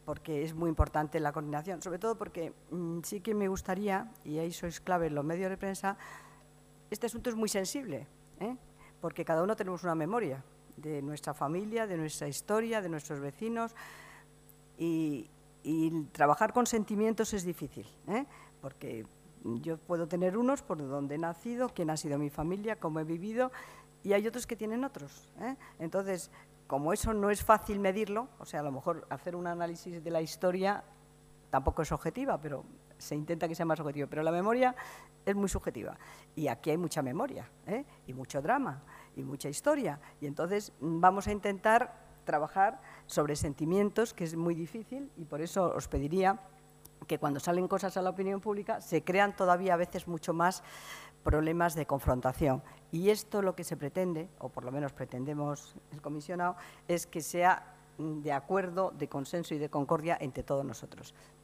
porque es muy importante la coordinación, sobre todo porque sí que me gustaría, y ahí sois clave en los medios de prensa, este asunto es muy sensible, porque cada uno tenemos una memoria de nuestra familia, de nuestra historia, de nuestros vecinos, y trabajar con sentimientos es difícil, porque yo puedo tener unos por donde he nacido, quién ha sido mi familia, cómo he vivido, y hay otros que tienen otros. Entonces, como eso no es fácil medirlo, o sea, a lo mejor hacer un análisis de la historia tampoco es objetiva, pero se intenta que sea más objetivo, pero la memoria es muy subjetiva. Y aquí hay mucha memoria, y mucho drama, y mucha historia. Y entonces vamos a intentar trabajar sobre sentimientos, que es muy difícil, y por eso os pediría que cuando salen cosas a la opinión pública se crean todavía a veces mucho más problemas de confrontación. Y esto lo que se pretende, o por lo menos pretendemos el comisionado, es que sea de acuerdo, de consenso y de concordia entre todos nosotros.